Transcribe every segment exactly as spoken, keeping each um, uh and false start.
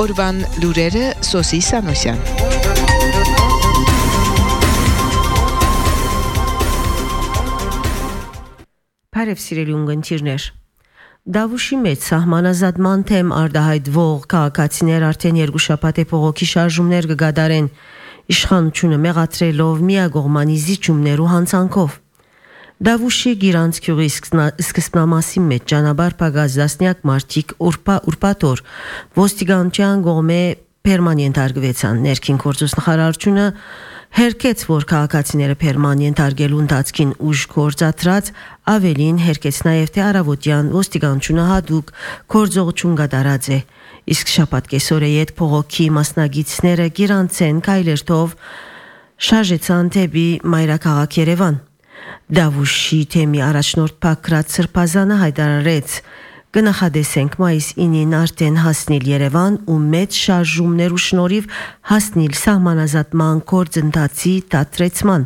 Օրվան լուրերը Սոսի Սանոսյան։ Բարև սիրելի ունգընտիրներ։ Դավուշի մեջ սահմանազատման թեմ արդահայտվող քաղաքացիներ արդեն երկու շաբաթ է փողոքի շարժումներ կգադարեն, իշխանությունը մեղադրելով միագողմանի զիջումներ ու հանցանքով։ Դավուշի գիրանց գյուղի սկզբնամասի մեջ ճանապարհ փակած դասնյակ մարդիկ ուրբաթօր ոստիկանության կողմէ պերմանենտ արգվեցան։ Ներքին գործոս նախարարությունը հերկեց, որ քաղաքացիները պերմանենտ արգելու ընթացքին ուժ գործադրած, ավելին հերկեց նաև թե առավոտյան ոստիկանությունը հատուկ գործողություն կատարած է։ Իսկ շաբաթ կեսօրը յետ փողոքի մասնագետները գիրանցեն քայլերթով շարժեցան դեպի մայրաքաղաք Երևան։ Դավուշի թեմի առաջնորդ Պակրատ Սրբազանը հայտարարեց. «Կնախադեսենք մայիս ինին արդեն հասնիլ Երևան ու մեծ շարժումներու շնորհիվ հասնիլ սահմանազատման գործընթացի դադրեցման»։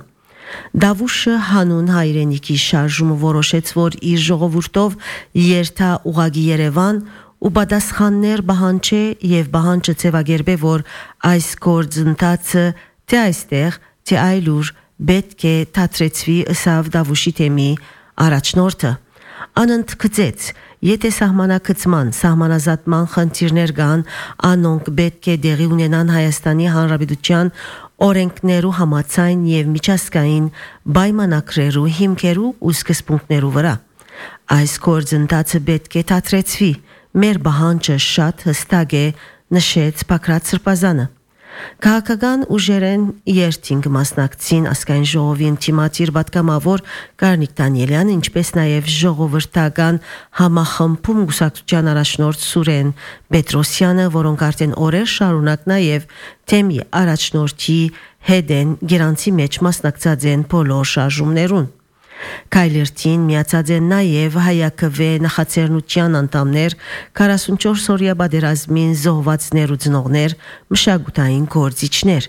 Դավուշը հանուն հայրենիքի շարժումը որոշեց, որ իր ժողովուրդով երթա ուղագի Երևան ու պատասխաններ բահանջե եւ բահանջը ձևակերպե, որ այս գործընթացը թե այստեղ, թե այլուր պետք է դադրեցվի, ըսավ Դավուշի թեմի առաջնորդը։ Անընդգծեց, եթե սահմանակցման, սահմանազատման խնդիրներ կան, անոնք պետք է դեղի ունենան Հայաստանի Հանրապետության օրենքներու համաձայն եւ միջազգային պայմանագրերու հիմքերու ու սկզբունքներու վրա։ Այս գործընթացը պետք է դադրեցվի, մեր բանջը շատ հստակ է, նշեց Պակրատ Սրբազանը։ Քաղաքական ուժերեն երթինք մասնակցին ազգային ժողովի ինտիմատիր պատգամավոր Կարնիկ Դանիելյանը, ինչպես նաև ժողովրդական համախմբում գուսակցության առաջնորդ Սուրեն Պետրոսյանը, որոնք արդեն օրեր շարունակ նաև թեմի առաջնորդի հետ են գերանցի մեջ մասնակցած են բոլոր շարժումներուն։ Քայլերթին միացած են նաև Հայաքվե նախաձեռնության անդամներ, քառասունչորս օրյա պատերազմին զոհվածներ ու ծնողներ, մշակութային գործիչներ։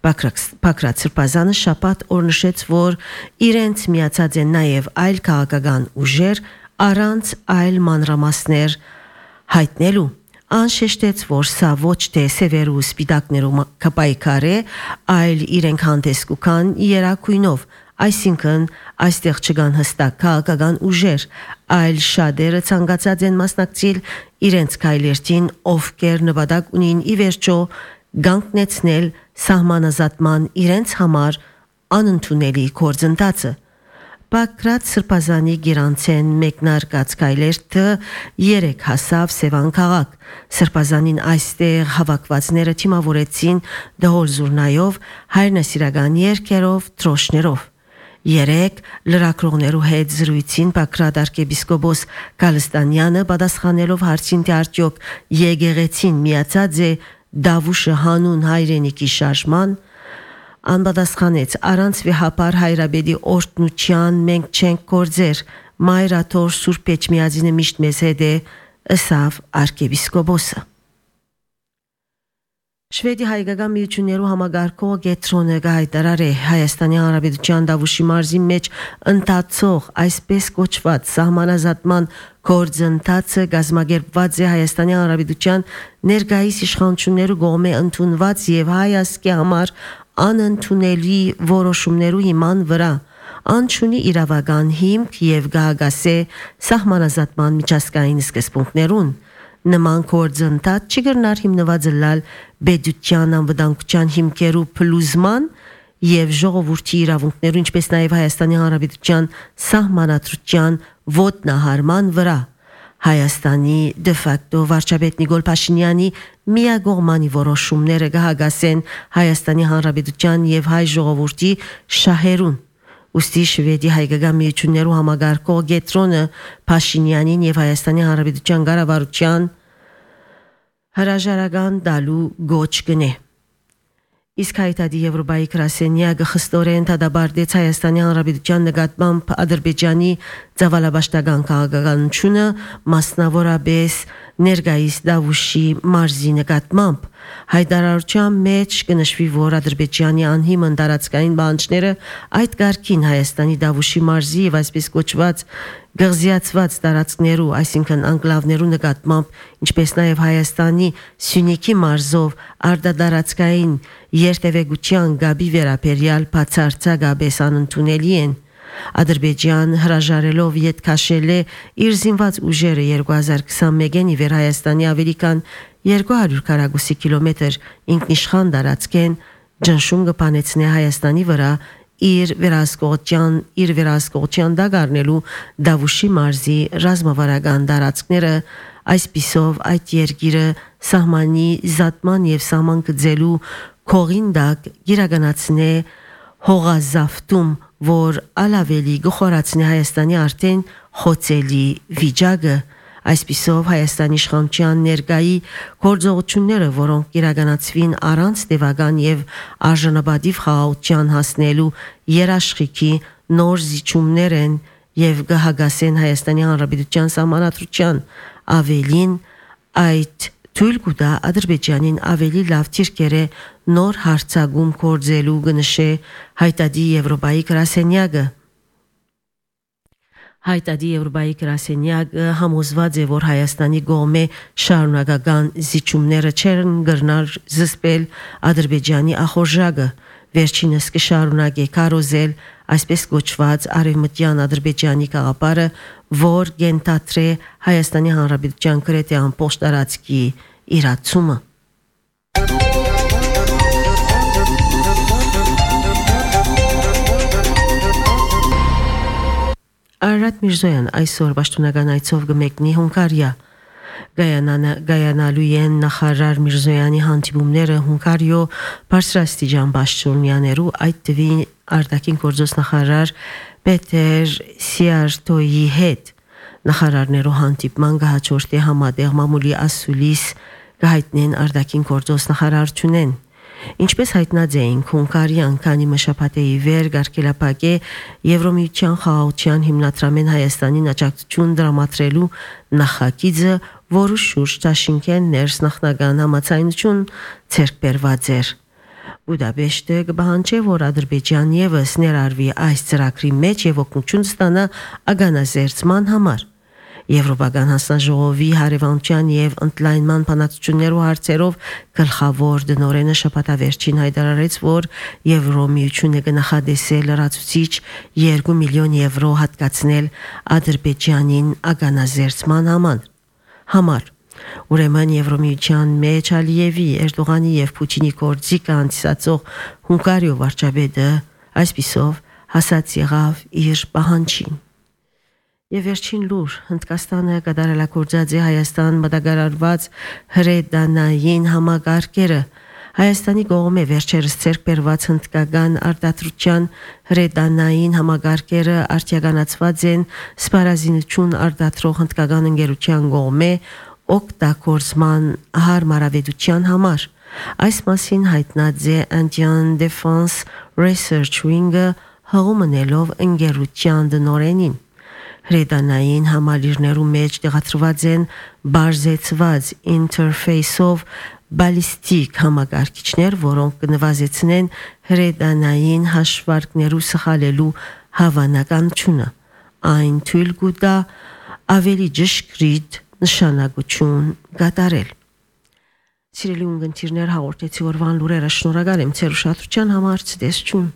Պակրատ Սրբազանը շաբաթ օր նշեց, որ իրենց միացած են նաև այլ քաղաքական ուժեր, առանց այլ մանրամասներ հայտնելու։ Անշեշտեց, որ սա ոչ թե սևերու սպիտակներու կպայքար է, այլ իրենք հանդես կան երակույնով, այսինքն այստեղ չկան հստակ քաղաքական ուժեր, այլ շատերը ցանկացած են մասնակցել իրենց քայլերթին, ովքեր նպատակ ունին ի վերջո գանգնեցնել սահմանազատման իրենց համար անընդունելի գործընթացը։ Պակրատ Սրբազանի գիրանցեն մեկնարկած քայլերթը երեք հասավ Սևան քաղաք։ Սրբազանին այստեղ հավաքվածները թիմավորեցին դհոլ զուրնայով, հայրենասիրական երգերով, տրոշներով։ Երեք լրագրողներու հետ զրույցին Պակրատ arczepiskopos Գալստանյանը պատասխանելով հարցին, թե արդյոք եկեղեցին միացած է Դավուշը հանուն հայրենիքի շարժման, անպատասխանեց, առանց վեհապար հայրաբեդի օրհնության մենք չենք գործեր, մայրաթոր Սուրբ Էջմիածինը միշտ մեզ հետ է, ըսավ arczepiskoposը։ Շվեդի հայկական միություններու համագարկող Գետրոնը հայտարարե Հայաստանի Հանրապետության Դավուշի մարզի մեջ ընթացող այսպես կոչված սահմանազատման գործընթացը կազմակերպված է Հայաստանի Հանրապետության ներկայիս իշխանություններու կողմէ ընդունված եւ հայ ազգի համար անընդունելի որոշումներու հիման վրա, անչունի իրավական հիմք եւ գահագասե սահմանազատման միջազգային սկզբունքներուն։ Նման գործընթաց չկրնար հիմնված լալ բեդության անվտանգության հիմքերու փլուզման եւ ժողովրդի իրավունքներու, ինչպես նաեւ Հայաստանի Հանրապետության սահմանադրության ոտնահարման վրա։ Հայաստանի դե ֆակտո վարչապետ Նիկոլ Փաշինյանի միագողմանի որոշումները կհագասեն Հայաստանի Հանրապետության եւ հայ ժողովրդի շահերուն։ Ուստի Շվեդի հայկական միություններու համագարկող Գետրոնը Փաշինյանին եւ Հայաստանի Հանրապետության կառավարության հրաժարական տալու գոչ կնե։ Իսկ հայտարարի Եվրոպայի գրասենյակը խստորեն դադարեցրեց Հայաստանի Հանրապետության նկատմամբ Ադրբեջանի ցավալաբաշտական քաղաքականությունը, մասնավորապես ներգայիս Դավուշի մարզի նկատմամբ հայտարարության մեջ կնշվի, որ Ադրբեջանի անհիմն տարածքային բանջները այդ կարգին Հայաստանի Դավուշի մարզի եւ այսպես կոչված գղզիացված տարածքներու, այսինքն անկլավներու նկատմամբ, ինչպես նաև Հայաստանի Սյունիքի մարզով արտադարձային երթևեկության գաբի վերաբերյալ բացարձակ անընդունելի են։ Ադրբեջան հրաժարելով ետ քաշել է իր զինված ուժերը երկու հազար քսանմեկին ի վեր Հայաստանի ավելի քան երկու հարյուր քառակուսի կիլոմետր ինքնիշխան տարածքեն ճնշում կփանեցնի Հայաստանի վրա իր վերահսկողության իր վերահսկողության դագարնելու Դավուշի մարզի ռազմավարական տարածքները, այսպիսով այդ երկիրը սահմանի զատման եւ սահման գծելու քողինդակ գիրականացնե հողազավտում, որ ալավելի գխորացնի Հայաստանի արդեն խոցելի վիճակը, այսպիսով Հայաստանի իշխանության ներկայի գործողությունները, որոնք իրականացվին առանց տևական եւ արժանապատիվ խաղաղության հասնելու երաշխիքի նոր զիջումներ են եւ կհագասեն Հայաստանի Հանրապետության սահմանադրության ավելին, այդ թույլ կտա Ադրբեջանին ավելի լավ թիրքերը նոր հարցակում կործելու գնշե հայտարարի Եվրոպայի գրասենյակը։ Հայտարարի Եվրոպայի գրասենյակը համոզված է, որ Հայաստանի կողմէ շարունակական զիջումները չեն կրնար զսպել Ադրբեջանի ախորժակը, վերջինս կշարունակե կարոզել այսպես կոչված արևմտյան Ադրբեջանի գաղափարը, որ գենթատրե Հայաստանի Հանրապետության գրեթե ամբողջ տարածքի իրացումը։ Արարատ Միրզոյան այսօր պաշտոնական այցով կմեկնի Հունգարիա։ Գայանալու են նախարար Միրզոյանի հանդիպումները Հունգարիո բարձրաստիճան պաշտոնյաներու, այդ թվի արտաքին գործոս նախարար Պետեր Սիարտոյի հետ։ Նախարարներու հանդիպման կհաջորդի համատեղ մամուլի ասուլիս կհայտնեն արտաքին գործոս նախարարությունեն։ Ինչպես հայտնած էինք, Հունգարիան քանի մշապատի վեր գարկելապակե Եվրոմիության խաղաղության հիմնադրամեն Հայաստանին աջակցություն դրամատրելու նախագիծը, որը շուրջ Դաշինքեն ներս նախնական համաձայնություն ցերկ բերված էր։ Բուդապեշտը կբանջի, որ Ադրբեջան եւս ներառվի այս ծրագրի մեջ եւ օգնություն ստանա ագանազերծման համար։ Եվրոպական հանձնաժողովի հարևանության եւ ընդլայնման բանակցություններու հարցերով գլխավոր դնորենը շաբաթավերջին հայտարարեց, որ Եվրոմիությունը կնախադեսի լրացուցիչ երկու միլիոն եվրո հատկացնել Ադրբեջանին ագանազերծման համար։ Ուրեմն Եվրոմիության մեջ Ալիևի, Էրդողանի եւ Պուտինի կորձիկը անցածող Հունգարիո վարչապետը այսպիսով հասած եղավ իր պահանջին։ Եվ վերջին լուր, Հնդկաստանը կատարելագործած է Հայաստան մտագարարված հրետանային համագարկերը։ Հայաստանի կողմէ վերջերս ցերկ բերված հնդկական արտադրության հրետանային համագարկերը արտիականացված են սպառազինություն արտադրող հնդկական ընկերության կողմէ օգտագործման հարմարավետության համար։ Այս մասին հայտնած է Indian Defense Research Wing-ը հողումնելով ընկերության դնորենին։ Հրետանային համալիրներու մեջ տեղադրված են բարձեցված ինտերֆեյսով բալիստիկ համակարգիչներ, որոնք կնվազեցնեն հրետանային հաշվարկներու սխալելու հավանականությունը։ Այն թույլ կտա ավելի ճշգրիտ նշանակություն կատարել։ Սիրելի ունգընտիրներ, հաղորդեցի օրվան լուրերը, շնորհակալ եմ ձեր ուշադրության համար, ցտեսություն։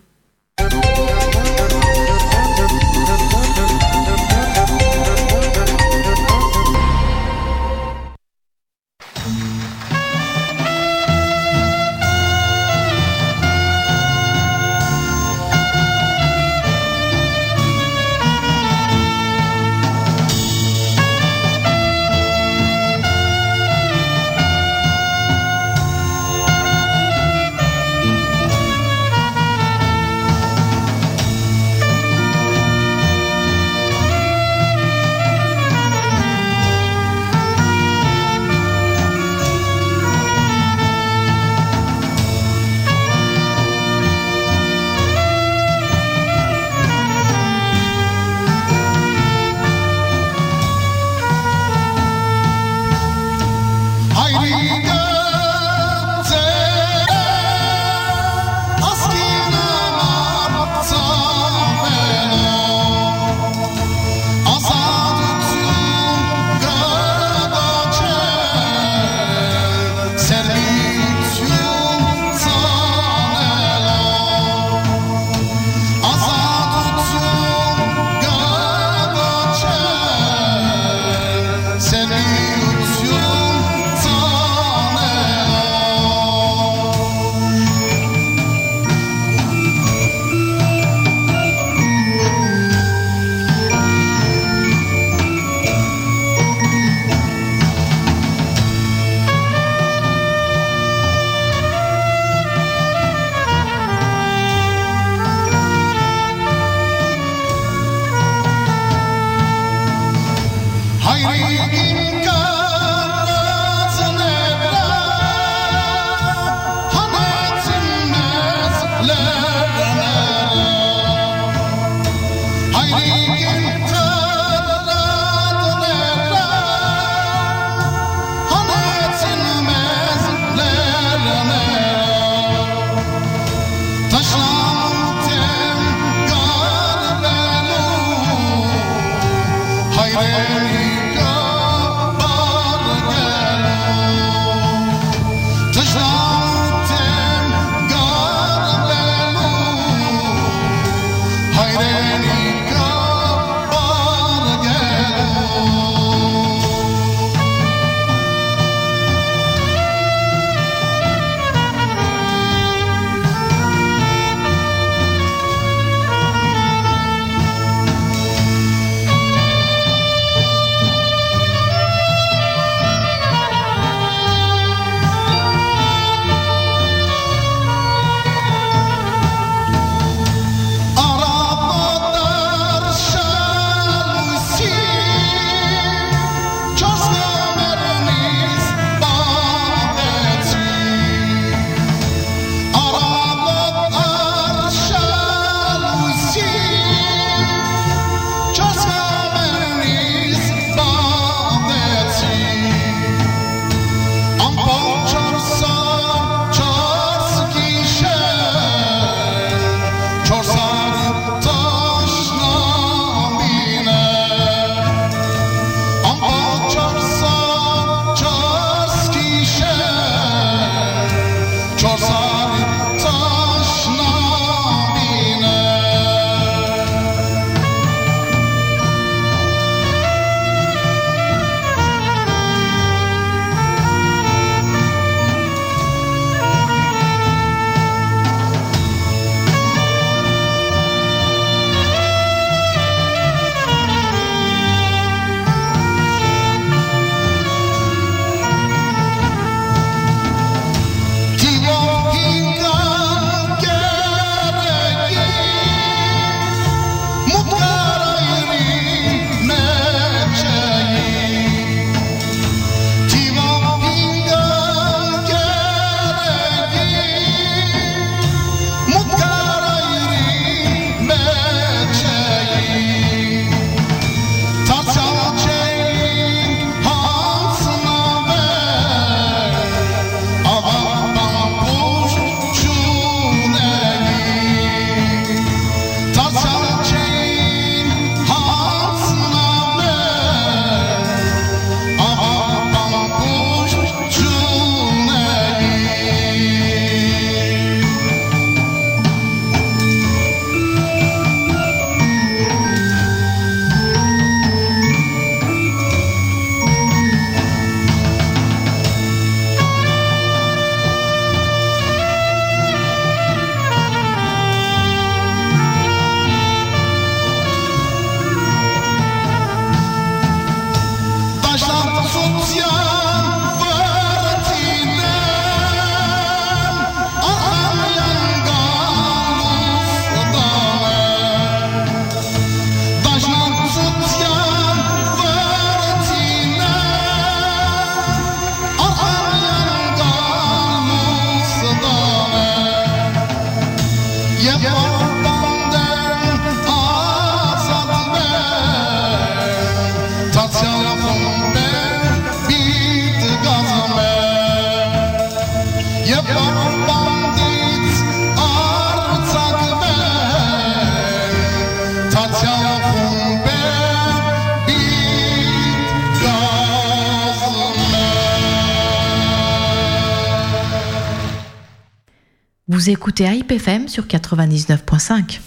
Vous écoutez A I P F M sur quatre-vingt-dix-neuf point cinq.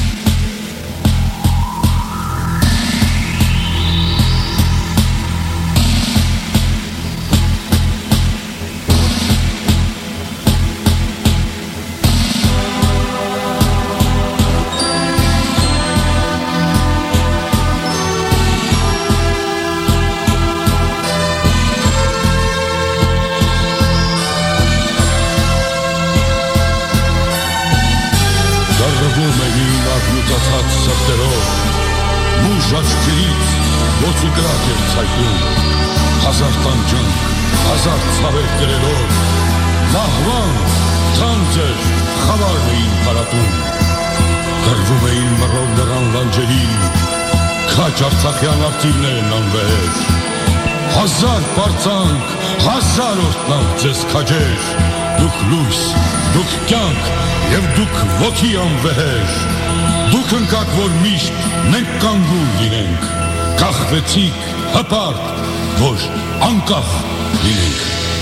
Արցախյան ակտիվներն անվեր Հազար պարծանք, հազար օրտնանք ձեզ քաջեր Դուք լույս, դուք կյանք և դուք ոգի անվեհեր Դուք ընկաք, որ միշտ մենք կանգուն լինենք Կախ կազմեցիք հպարտ, որ անկախ լինենք։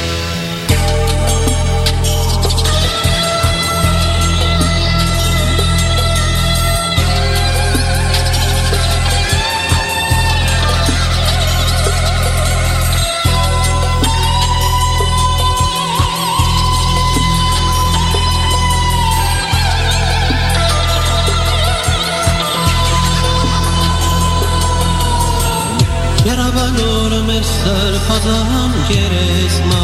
Սրբազան գերեզմա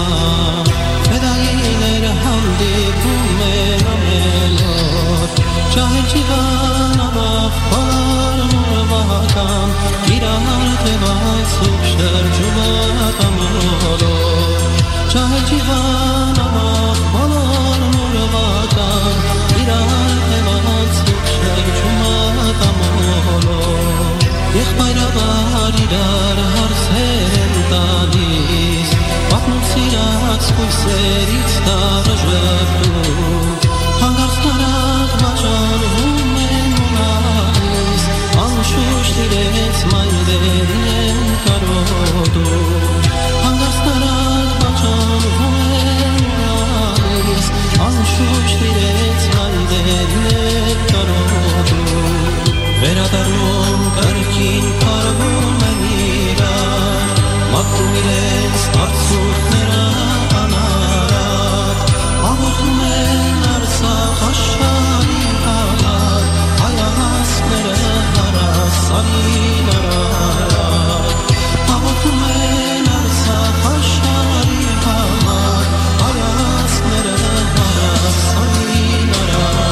Պետայիներ հանդիպում են ամեն օր Ջահել ճիվան ամախ բոլոր նուրվական Իրար թևած սուպ շրջումատ ամոլոր Ջահել ճիվան ամախ բոլոր նուրվական Իրար թևած սուպ շրջումատ ամոլոր Եղբայրավար իրար հարսեր են տալիս Պատմում սիրած կույսերից տարը ժպտում Հանգարց տարակ վաճանվում են ունալիս Անշուշտ իրենց մայրերն են կարոտում Հանգարց տարակ վաճանվում են ունալիս Անշուշտ իրենց մայրերն են կարոտում Վերադառնում կրկին փարվում են իրար Մաքրում իրենց արցունքները անարար Աղոթում են Արցախ աշխարհի համար Հայացքները հարասանին արարար Աղոթում են Արցախ աշխարհի համար Հայացքները հարասանին արարար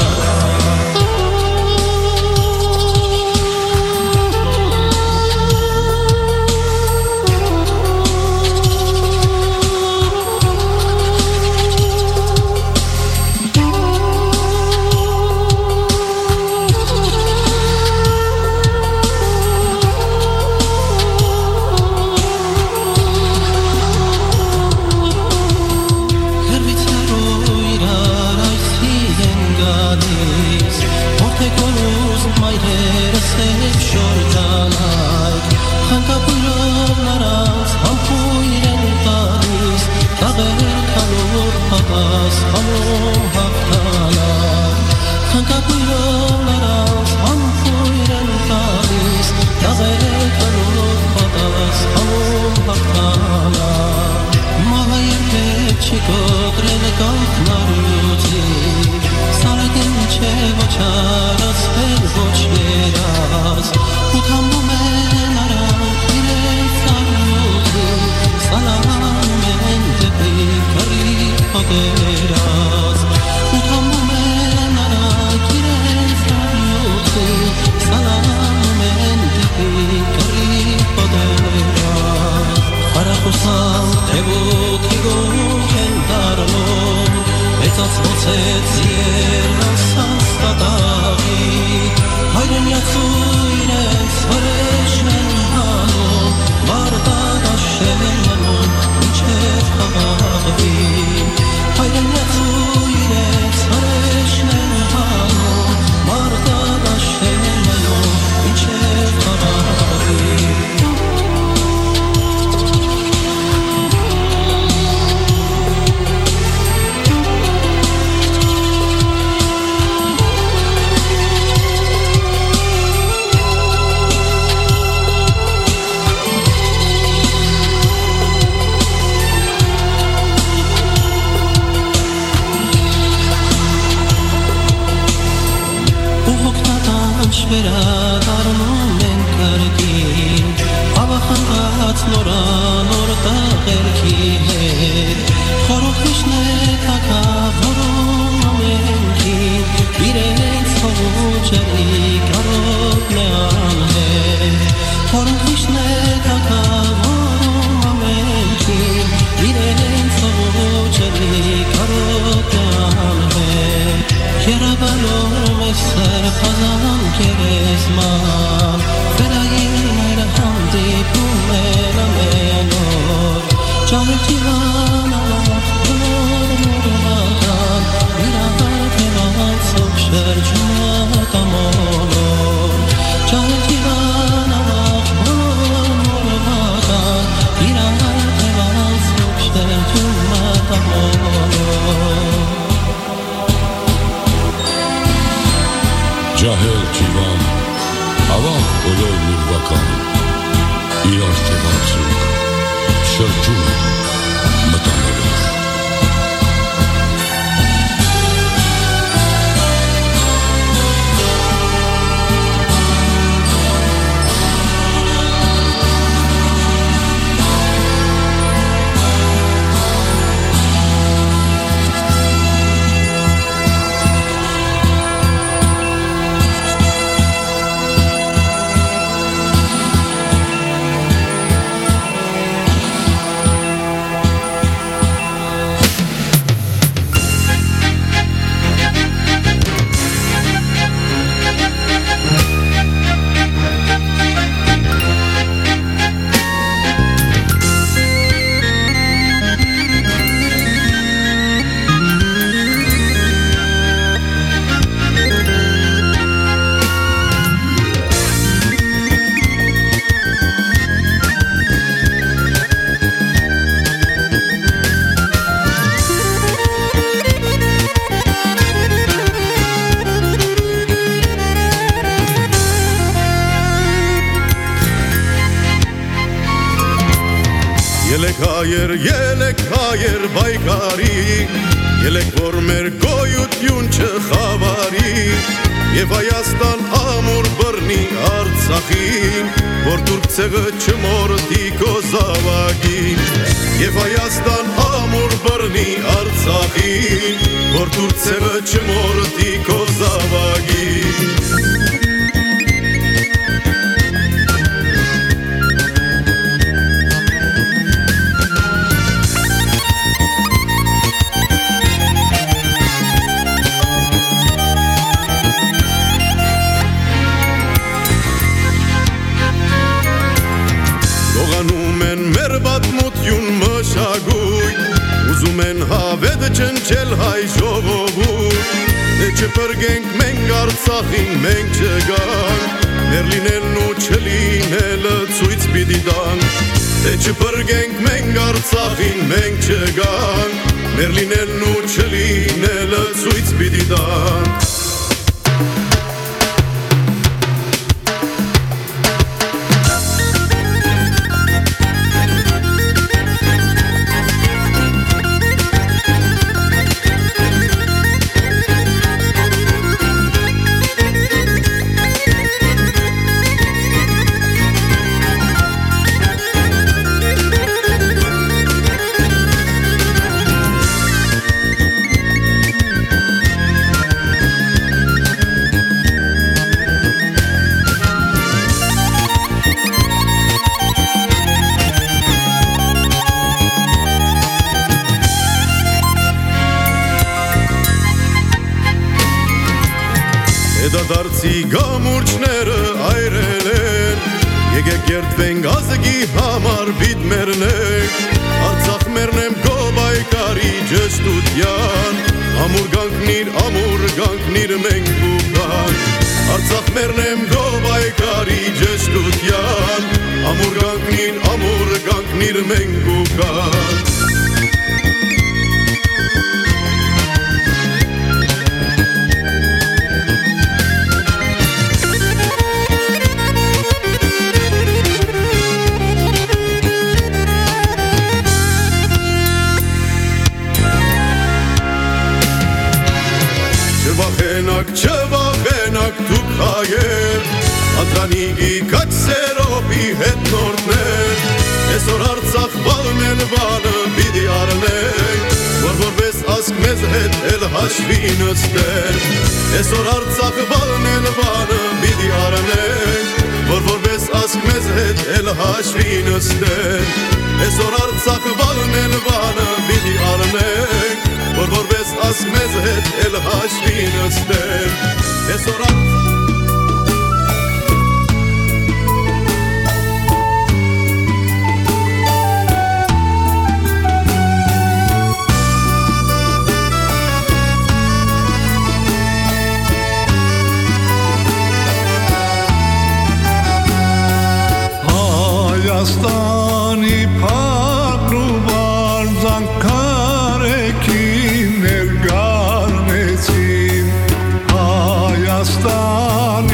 Շրջում ամոլոր, ճահել ճիվան ամախ բոլոր իրար թևացուկ, շրջում մտանելով։ Հայեր, ելեք հայեր բայկարի, ելեք որ մեր գոյություն չխավարի, և Հայաստան ամուր բռնի Արցախին, որ թուրք ցեղը չմորթի քո զավակին, և Հայաստան ամուր բռնի Արցախին, որ թուրք ցեղը չմորթի քո զավակին. Ուզում են հավետ չնչել հայ ժողովուրդ, դե չպրգենք մենք Արցախին մենք չգանք, մեր լինելն ու չլինելը ցույց պիտի տանք, դե չպրգենք մենք Արցախին մենք չգանք, մեր լինելն ու չլինելը ցույց պիտի տանք. Դարձի գամուրջները այրել են, եկեք երդվենք ազգի համար բիդմերնենք, Արցախ մերնեմ գոբայկարի ջշտության, ամուր գանքնիր, ամուր գանքնիր մենք բուկան, Արցախ մերնեմ գոբայկարի ջշտության, ամուր գանքնիր, ամուր գանքնիր մենք բուկան. Չվախենակ դուք հայեր, Ադրանի իքաչ սերոպի հետ նորդներ, Այսօր Արցախ բալն էլ բանը պիտի արնենք, Որ որպես ասկ մեզ հետ էլ հաշվի նստեն, Այսօր Արցախ բալն էլ բանը պիտի արնենք, Որ որպես ասկ մեզ հետ էլ հաշվի նստեն, Այսօր Արցախ բալն էլ բանը պիտի արնենք, Որ որպես ասկ մեզ հետ էլ հաշվի նստեն, Այսօր Արցախ Հայաստանի փառն ու բարձանքարեքին ներգարնեցին, Հայաստան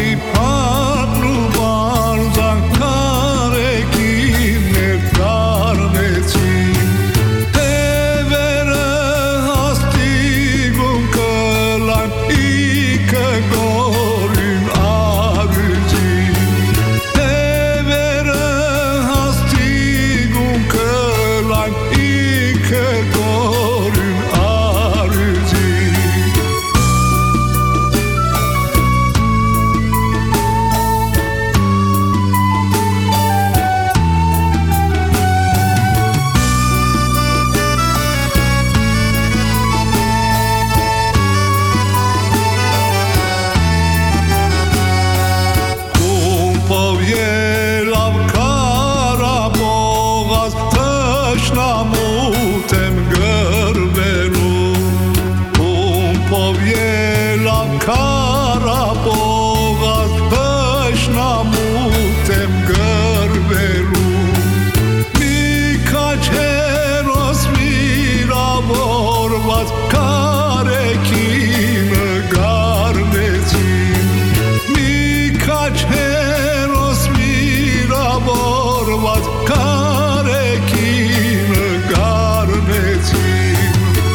կարեկինը գարնեցին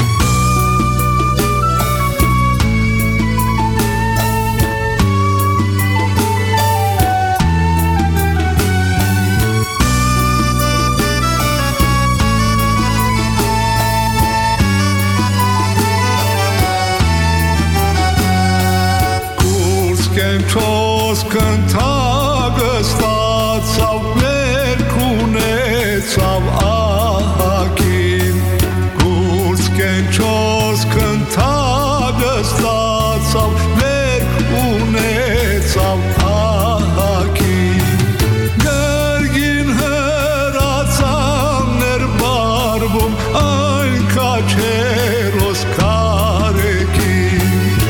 Կենչոս կնթագը ստացավ վերք ունեցավ ահակին Գուրս կենչոս կնթագը ստացավ վերք ունեցավ ահակին Գերգին հրացաններ բարվում այն կաչերոս կարեկին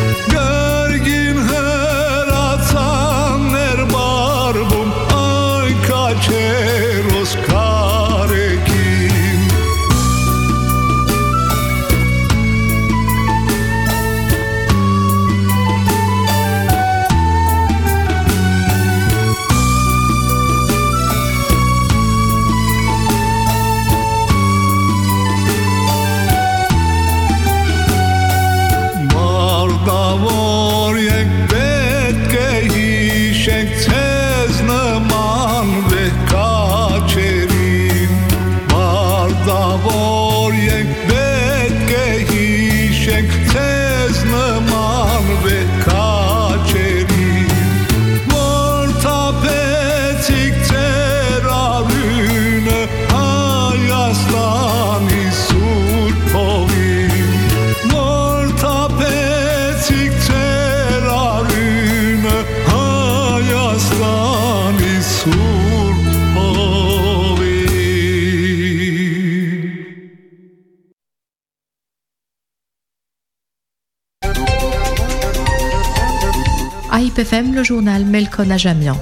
Չերոս կարեկին Մարդավոր ենք պետք է հիշենք ցեզ նման Կաչերին Մարդավոր ենք պետք է հիշենք ցեզ նման կաչերին Որ թափեցիք ձեր արյունը Հայաստանի սուրբ հողին Որ թափեցիք ձեր արյունը Հայաստանի սուրբ A I P F M, le journal Melkon Ajamian.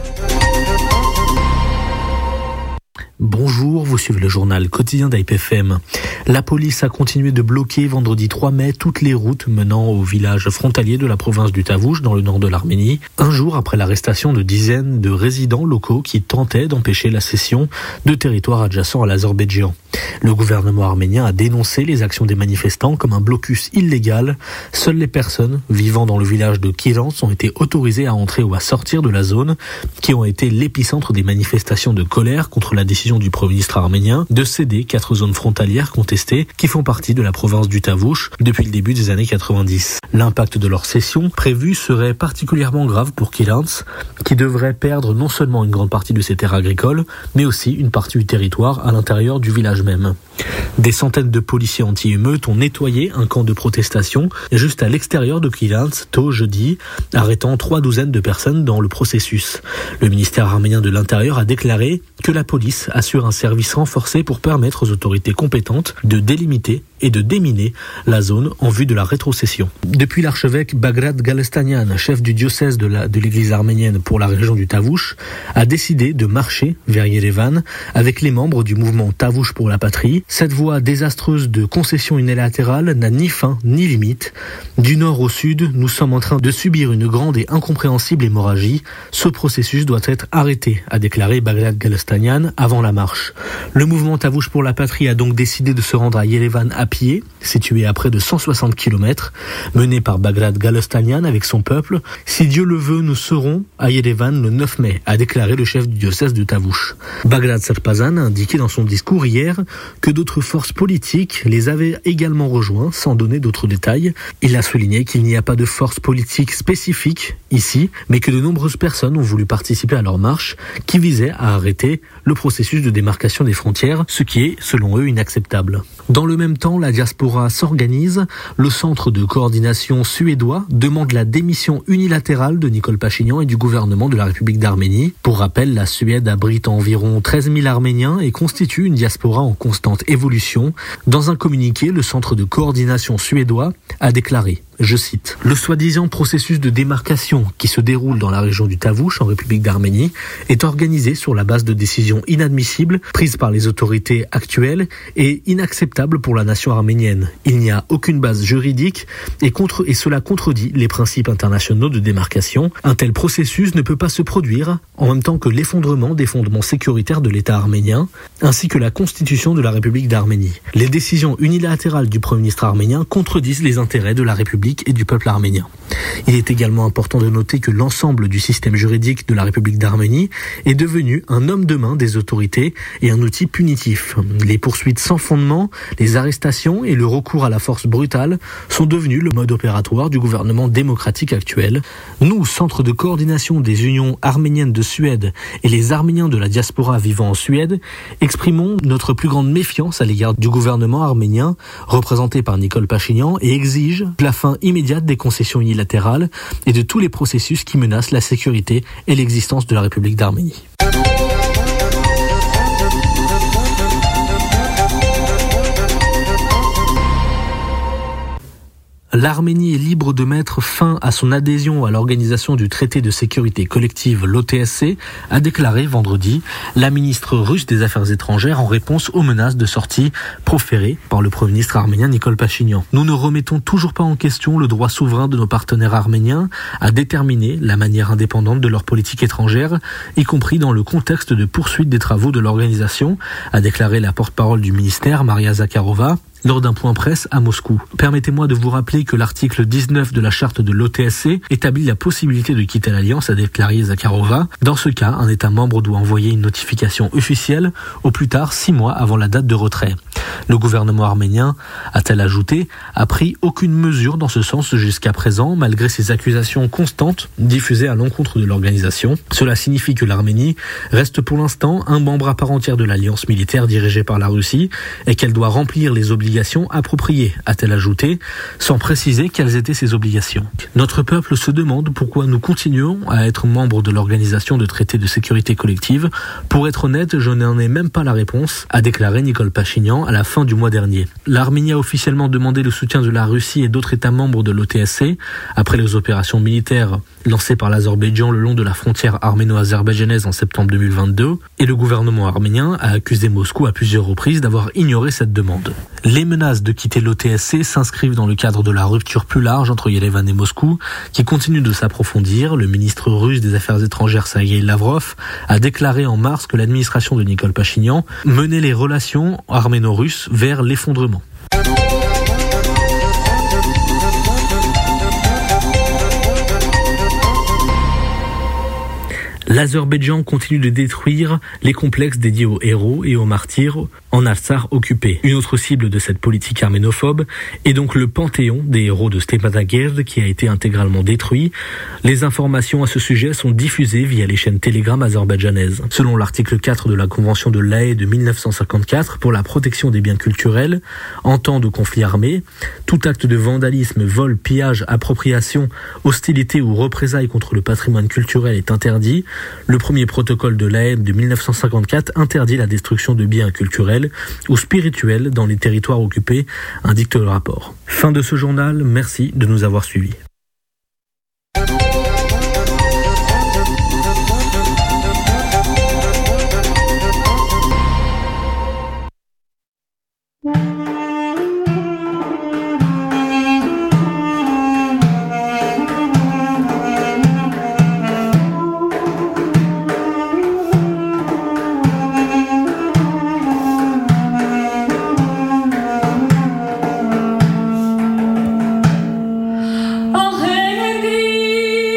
Bonjour, vous suivez le journal quotidien d'A I P F M. La police a continué de bloquer vendredi trois mai toutes les routes menant au village frontalier de la province du Tavush dans le nord de l'Arménie, un jour après l'arrestation de dizaines de résidents locaux qui tentaient d'empêcher la cession de territoires adjacents à l'Azerbaïdjan. Le gouvernement arménien a dénoncé les actions des manifestants comme un blocus illégal. Seules les personnes vivant dans le village de Kirans ont été autorisées à entrer ou à sortir de la zone, qui ont été l'épicentre des manifestations de colère contre la décision du Premier ministre arménien de céder quatre zones frontalières contestées qui font partie de la province du Tavush depuis le début des années quatre-vingt-dix. L'impact de leur cession prévue serait particulièrement grave pour Kirans, qui devrait perdre non seulement une grande partie de ses terres agricoles, mais aussi une partie du territoire à l'intérieur du village même. Des centaines de policiers anti-émeutes ont nettoyé un camp de protestation juste à l'extérieur de Kirans tôt jeudi, arrêtant trois douzaines de personnes dans le processus. Le ministère arménien de l'Intérieur a déclaré que la police assure un service renforcé pour permettre aux autorités compétentes de délimiter et de déminer la zone en vue de la rétrocession. Depuis l'archevêque Bagrat Galestanian, chef du diocèse de, la, de l'église arménienne pour la région du Tavush, a décidé de marcher vers Yerevan avec les membres du mouvement Tavush pour la patrie. Cette voie désastreuse de concession unilatérale n'a ni fin ni limite. Du nord au sud, nous sommes en train de subir une grande et incompréhensible hémorragie. Ce processus doit être arrêté, a déclaré Bagrat Galestanian avant la marche. Le mouvement Tavush pour la patrie a donc décidé de se rendre à Yerevan à pied, situé à près de cent soixante kilomètres, mené par Bagrat Galestanian avec son peuple. Si Dieu le veut, nous serons à Yerevan le neuf mai, a déclaré le chef du diocèse de Tavush. Bagrat Serpazan a indiqué dans son discours hier que d'autres forces politiques les avaient également rejoints, sans donner d'autres détails. Il a souligné qu'il n'y a pas de force politique spécifique ici, mais que de nombreuses personnes ont voulu participer à leur marche qui visait à arrêter le processus de démarcation des frontières, ce qui est, selon eux, inacceptable. Dans le même temps, la diaspora s'organise. Le centre de coordination suédois demande la démission unilatérale de Nicole Pachinian et du gouvernement de la République d'Arménie. Pour rappel, la Suède abrite environ treize mille Arméniens et constitue une diaspora en constante évolution. Dans un communiqué, le centre de coordination suédois a déclaré: je cite, « Le soi-disant processus de démarcation qui se déroule dans la région du Tavouch, en République d'Arménie, est organisé sur la base de décisions inadmissibles prises par les autorités actuelles et inacceptables pour la nation arménienne. Il n'y a aucune base juridique et, contre, et cela contredit les principes internationaux de démarcation. Un tel processus ne peut pas se produire en même temps que l'effondrement des fondements sécuritaires de l'État arménien, ainsi que la constitution de la République d'Arménie. Les décisions unilatérales du Premier ministre arménien contredisent les intérêts de la République et du peuple arménien. Il est également important de noter que l'ensemble du système juridique de la République d'Arménie est devenu un homme de main des autorités et un outil punitif. Les poursuites sans fondement, les arrestations et le recours à la force brutale sont devenus le mode opératoire du gouvernement démocratique actuel. Nous, Centre de coordination des unions arméniennes de Suède et les Arméniens de la diaspora vivant en Suède, exprimons notre plus grande méfiance à l'égard du gouvernement arménien représenté par Nicole Pachinian et exige la fin immédiate des concessions unilatérales et de tous les processus qui menacent la sécurité et l'existence de la République d'Arménie. L'Arménie est libre de mettre fin à son adhésion à l'organisation du traité de sécurité collective, l'O T S C, a déclaré vendredi la ministre russe des Affaires étrangères en réponse aux menaces de sortie proférées par le Premier ministre arménien Nicole Pachinian. Nous ne remettons toujours pas en question le droit souverain de nos partenaires arméniens à déterminer la manière indépendante de leur politique étrangère, y compris dans le contexte de poursuite des travaux de l'organisation, a déclaré la porte-parole du ministère, Maria Zakharova, lors d'un point presse à Moscou. Permettez-moi de vous rappeler que l'article dix-neuf de la charte de l'O T S C établit la possibilité de quitter l'Alliance, a déclaré Zakharova. Dans ce cas, un État membre doit envoyer une notification officielle au plus tard six mois avant la date de retrait. Le gouvernement arménien, a-t-elle ajouté, a pris aucune mesure dans ce sens jusqu'à présent, malgré ces accusations constantes diffusées à l'encontre de l'organisation. Cela signifie que l'Arménie reste pour l'instant un membre à part entière de l'alliance militaire dirigée par la Russie et qu'elle doit remplir les obligations appropriées, a-t-elle ajouté, sans préciser quelles étaient ces obligations. Notre peuple se demande pourquoi nous continuons à être membres de l'organisation de traité de sécurité collective. Pour être honnête, je n'en ai même pas la réponse, a déclaré Nicole Pachinian à la fin du mois dernier. L'Arménie a officiellement demandé le soutien de la Russie et d'autres États membres de l'O T S C après les opérations militaires lancées par l'Azerbaïdjan le long de la frontière arméno-azerbaïdjanaise en septembre deux mille vingt-deux, et le gouvernement arménien a accusé Moscou à plusieurs reprises d'avoir ignoré cette demande. Les menaces de quitter l'O T S C s'inscrivent dans le cadre de la rupture plus large entre Yerevan et Moscou, qui continue de s'approfondir. Le ministre russe des Affaires étrangères Sergei Lavrov a déclaré en mars que l'administration de Nicole Pachinian menait les relations arméno-russes vers l'effondrement. L'Azerbaïdjan continue de détruire les complexes dédiés aux héros et aux martyrs en Artsakh occupé. Une autre cible de cette politique arménophobe est donc le panthéon des héros de Stepanakert qui a été intégralement détruit. Les informations à ce sujet sont diffusées via les chaînes Telegram azerbaïdjanaises. Selon l'article quatre de la Convention de La Haye de mille neuf cent cinquante-quatre pour la protection des biens culturels, en temps de conflit armé, tout acte de vandalisme, vol, pillage, appropriation, hostilité ou représailles contre le patrimoine culturel est interdit. Le premier protocole de La Haye de mille neuf cent cinquante-quatre interdit la destruction de biens culturels ou spirituels dans les territoires occupés, indique le rapport. Fin de ce journal, merci de nous avoir suivis. Oh, hey,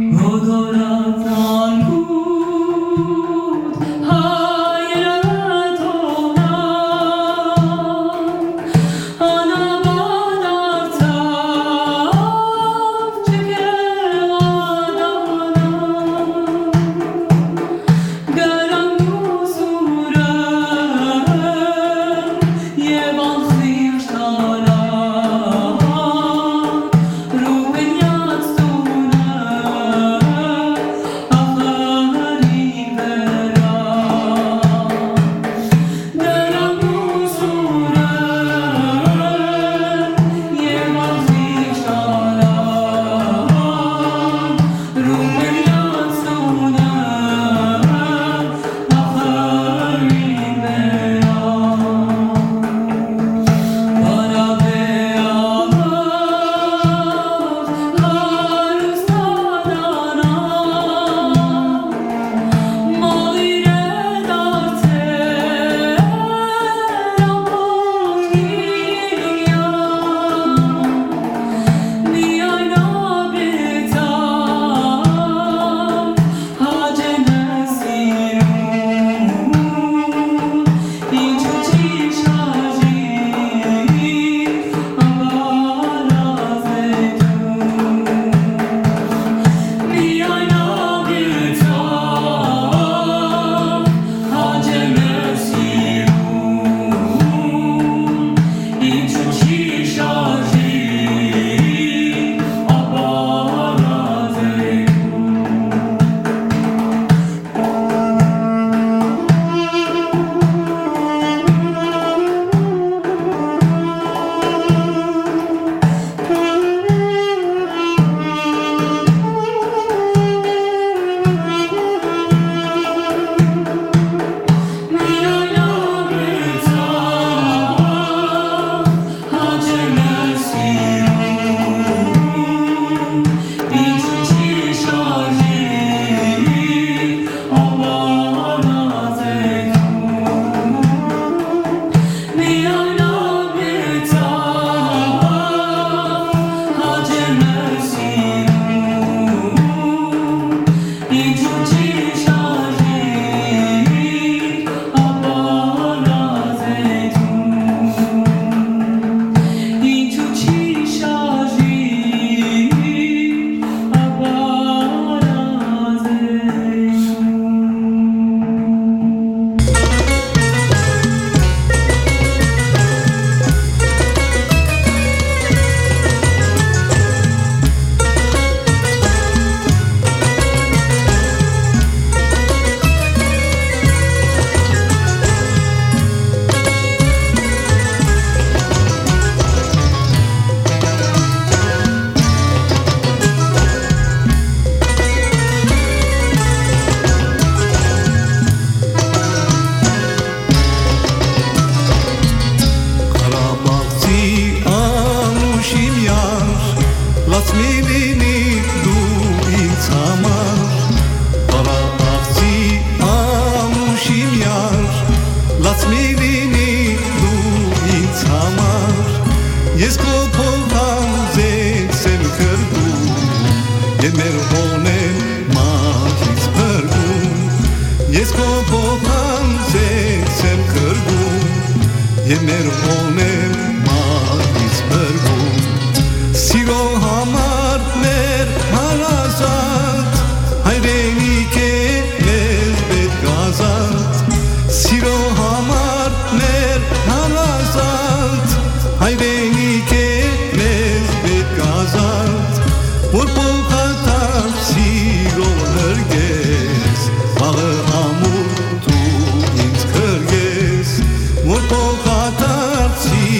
Որ փոխադարձի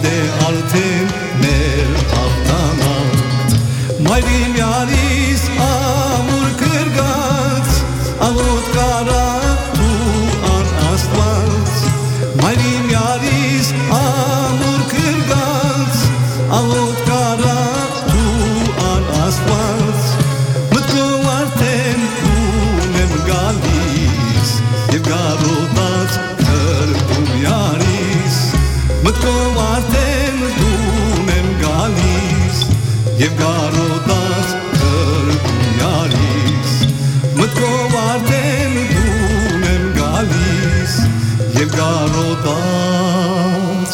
դե արդեն մեր հաղթանակ Մայրիմ յարիս ամուր կրգած աղոտ կարա դու ան աստված Մայրիմ յարիս ամուր կրգած աղոտ կարա դու ան աստված Մտքով արդեն դուն եմ գալիս Եվ գարոտած կրգում յարիս Մտքով արդեն դուն եմ գալիս Եվ գարոտած կրգում յարիս Մտքով արդեն դուն եմ գալիս Եվ գարոտած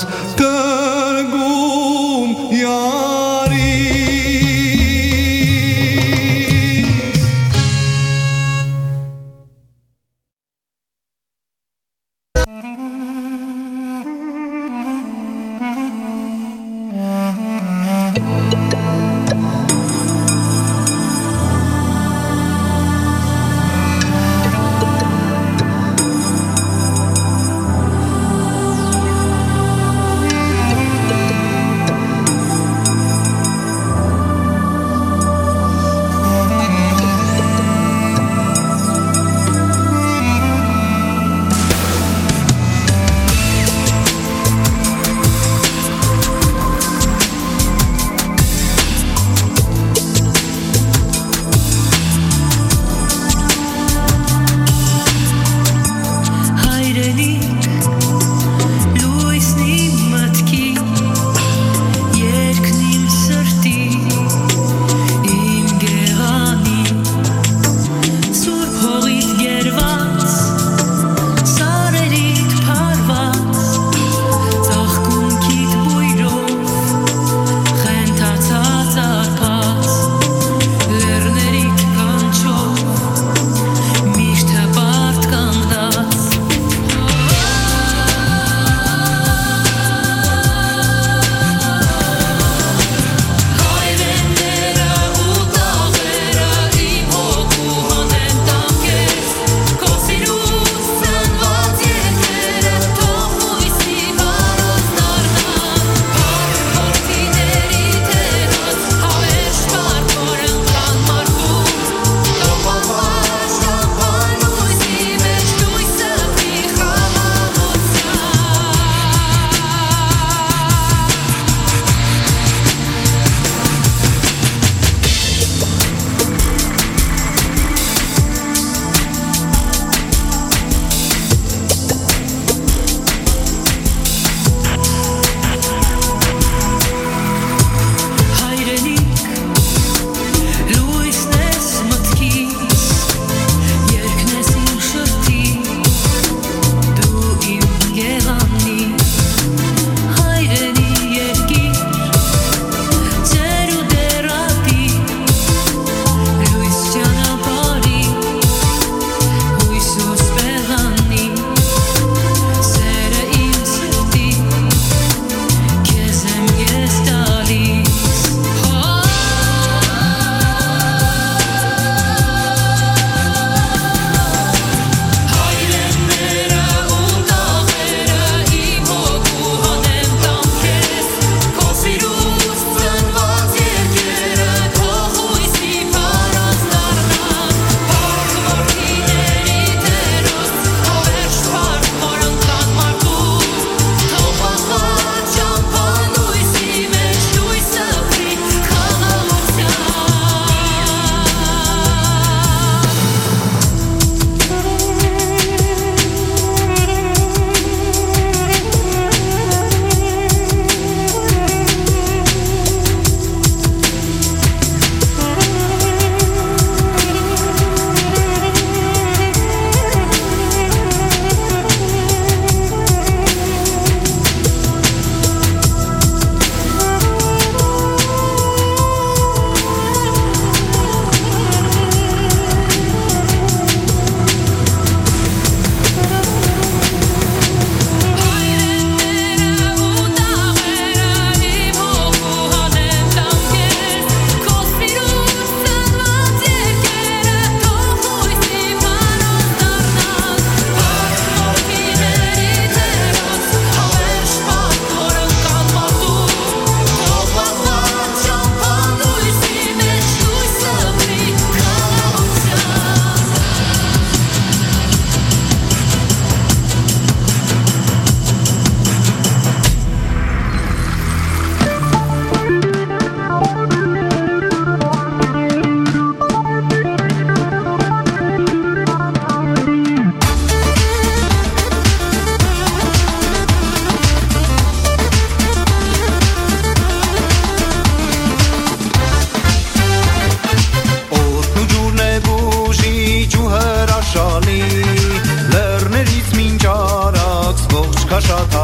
կրգում յարիս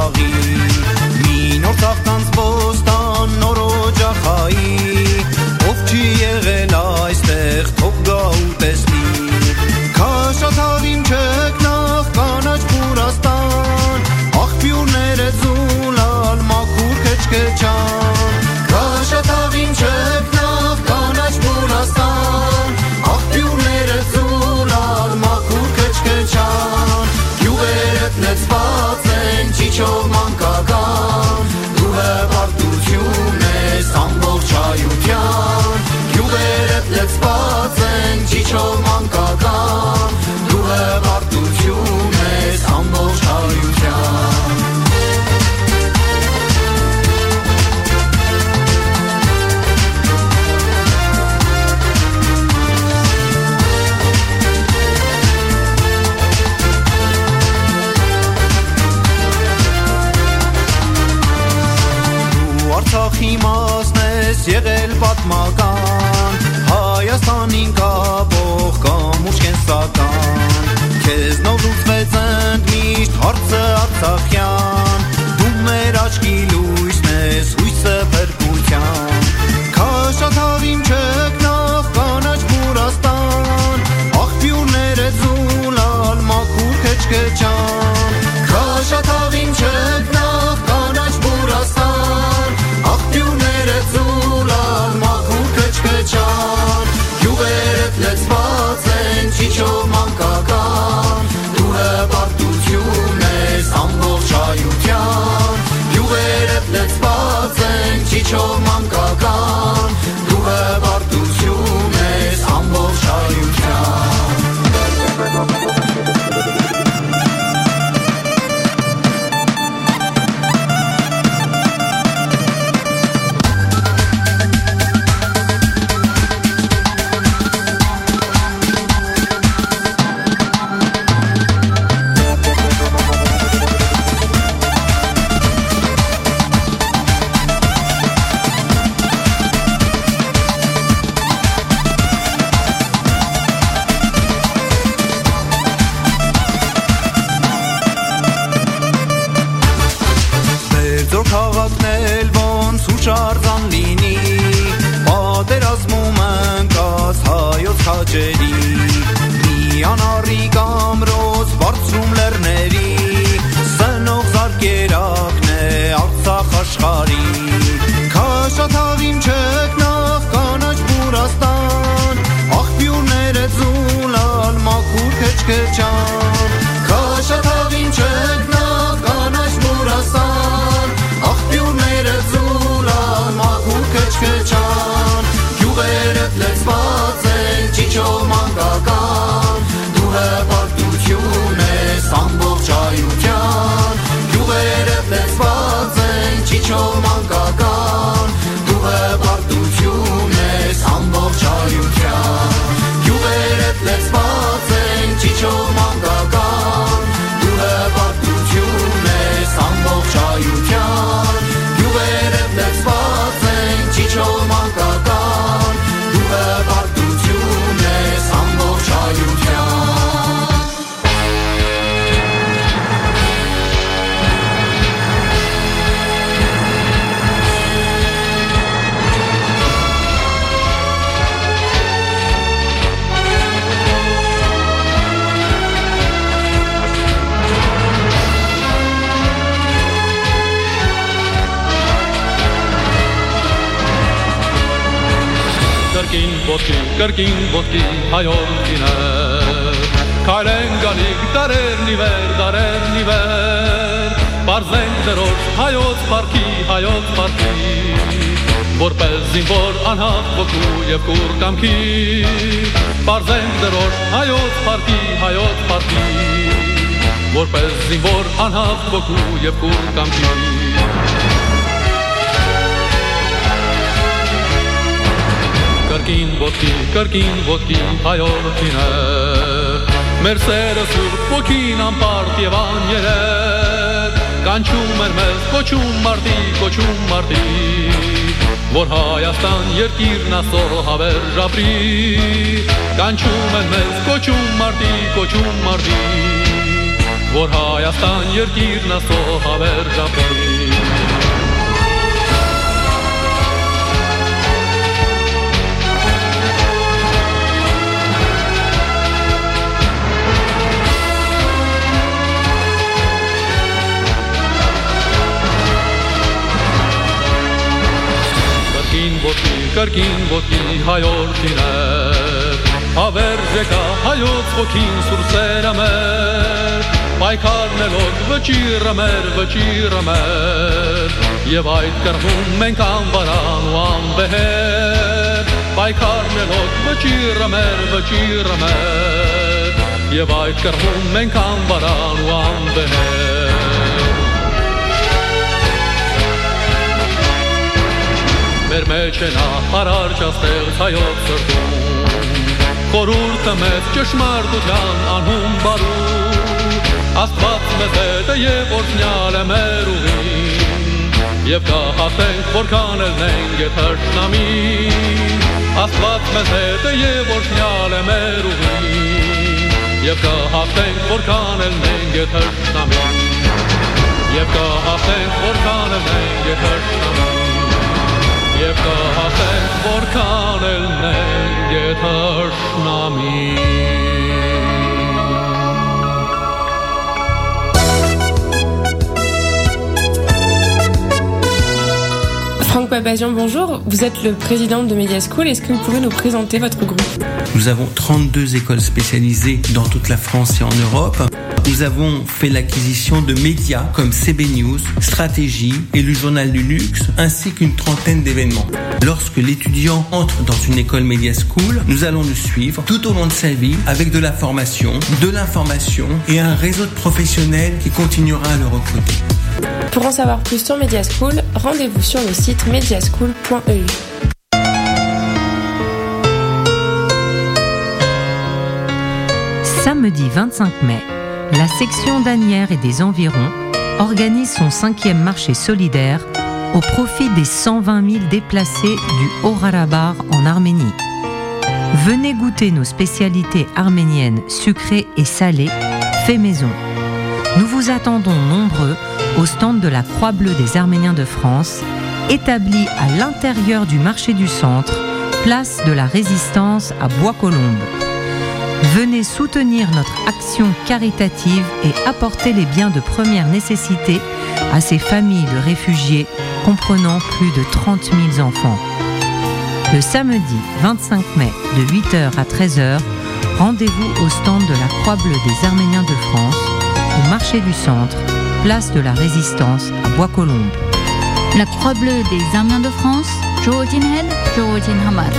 աղի մի նոր ծաղտանց բոստան նոր օջախայի ով չի եղել այստեղ թող գա ու տեսնի քաշաթավին չեկնավ կանաչ Բուրաստան աղբյուրները զուլալ մաքուր քեչքեչան քաշաթավին չեկնավ կանաչ Բուրաստան աղբյուրները զուլալ մաքուր քեչքեչան գյուղերդ լեցված են ճիչով մանկական դու հպարտություն ես ամբողջ հայության գյուղերդ լեցված են ճիչով մանկական դու հպարտություն ես ամբողջ հայության Արցախի մասն ես եղել պատմական Հայաստանին կապող կամուշ կենսական Քեզնով լուծվեց ընդմիշտ հարցը արցախյան Դու մեր աչքի լույսն ես հույսը փրկության Քաշաթավին չեկնավ կանաչ Բուրաստան աղբյուրները զուլալ մաքուր քեչքեչան Քաշաթավին չեկնավ կանաչ Բուրաստան աղբյուրները զուլալ մաքուր քեչքեչան գյուղերդ լեցված են ճիչով մանկական դու հպարտություն ես ամբողջ հայության գյուղերդ լեցված են ճիչով մանկական դու հպարտություն ես ամբողջ հայության շարժան լինի պատերազմում ընկած հայոց քաջերի մի անառիկ ամրոց բարձրում լեռների սնող զարկերակն է Արցախ աշխարհի քաշաթավին չեկնավ կանաչ Բուրաստան աղբյուրները զուլալ մաքուր քեչքեչան քաշաթավին չեկնավ կանաչ Բուրաստան աղբյուրները զուլալ մաքուր քեչքեչան գյուղերդ լեցված են ճիչով մանկական դու հպարտություն ես ամբողջ հայության գյուղերդ լեցված են ճիչով մանկական դու հպարտություն ես ամբողջ հայության գյուղերդ լեցված են ճիչով մանկական դու հպարտություն ես ամբողջ հայության գյուղերդ լեցված են ճիչով մանկական դու հպարտություն ես ամբողջ հայության Կրկին ոտքի, կրկին ոտքի հայորդիներ Քայլեն գալիք դարերն ի վեր, դարերն ի վեր Պարզենք դրոշ հայոց պարքի, հայոց պարքի Որպես զինվոր անհատ ոգու և կուր կամքի Պարզենք դրոշ հայոց պարքի, հայոց պարքի Որպես զինվոր անհատ ոգու և կուր կամքի Կրկին ոտքի, կրկին ոտքի հայորդիներ Մեր սերը սուրբ ոգին անպարտ և անյերեկ Կանչում էր մեզ կոչում մարդի, կոչում մարդի Որ Հայաստան երկիրն ասոր հավերժ ապրի Կանչում են մեզ կոչում մարդի, կոչում մարդի որ Հայաստան երկիրն աստծո հավերժապի Ոտքի, կրկին ոտքի հայորդին է Հավերժեկա հայոց ոգին սուրսերը մեր Պայքարնելով վճիրը մեր, վճիրը մեր Եվ այդ կրվում մենք անվարան ու անվեհեր Պայքարնելով վճիրը մեր, վճիրը մեր Եվ այդ կրվում մենք անվարան ու անվեհեր Մեր մեջ է նա հարարջ աստեղծ հայոց սրտում Խորհուրդը մեծ ճշմարտության անհուն բարու Աստված մեզ հետ է և օրհնյալ է մեր ուղին Եվ կհաղթենք որքան էլ նենք է թշնամին Աստված մեզ հետ է և օրհնյալ է մեր ուղին Եվ կհաղթենք որքան էլ նենք է թշնամին Եվ կհաղթենք որքան էլ նենք է թշնամին Եվ կհաղթենք որքան էլ նենք է թշնամին Franck Papazian, bonjour. Vous êtes le président de Media School. Est-ce que vous pouvez nous présenter votre groupe ? Nous avons trente-deux écoles spécialisées dans toute la France et en Europe. Nous avons fait l'acquisition de médias comme C B News, Stratégie et le Journal du Luxe, ainsi qu'une trentaine d'événements. Lorsque l'étudiant entre dans une école Media School, nous allons le suivre tout au long de sa vie avec de la formation, de l'information et un réseau de professionnels qui continuera à le recruter. Pour en savoir plus sur Media School, rendez-vous sur le site mediaschool point e u. Samedi vingt-cinq mai, la section d'Asnières et des environs organise son cinquième marché solidaire au profit des cent vingt mille déplacés du Haut-Karabagh en Arménie. Venez goûter nos spécialités arméniennes sucrées et salées, fait maison. Nous vous attendons nombreux au stand de la Croix Bleue des Arméniens de France, établi à l'intérieur du marché du centre, place de la Résistance à Bois-Colombes. Venez soutenir notre action caritative et apporter les biens de première nécessité à ces familles de réfugiés comprenant plus de trente mille enfants. Le samedi vingt-cinq mai de huit heures à treize heures, rendez-vous au stand de la Croix Bleue des Arméniens de France, au marché du centre, place de la Résistance à Bois-Colombes. La Croix Bleue des Arméniens de France, Georgine Head, Georgine Hamad.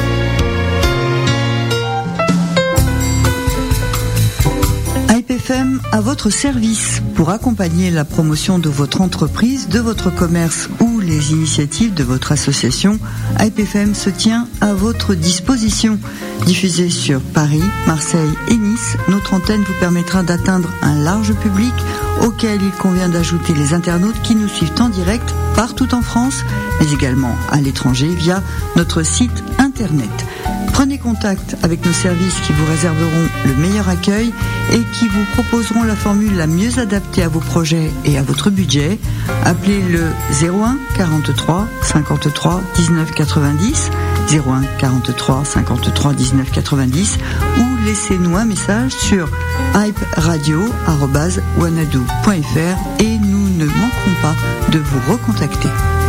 I P F M à votre service pour accompagner la promotion de votre entreprise, de votre commerce ou les initiatives de votre association. I P F M se tient à votre disposition. Diffusée sur Paris, Marseille et Nice, notre antenne vous permettra d'atteindre un large public auquel il convient d'ajouter les internautes qui nous suivent en direct partout en France, mais également à l'étranger via notre site internet. Prenez contact avec nos services qui vous réserveront le meilleur accueil et qui vous proposeront la formule la mieux adaptée à vos projets et à votre budget. Appelez le zéro un quarante-trois cinquante-trois dix-neuf quatre-vingt-dix, zéro un quarante-trois cinquante-trois dix-neuf quatre-vingt-dix ou laissez-nous un message sur hype radio arobase wanadoo point f r et nous ne manquerons pas de vous recontacter.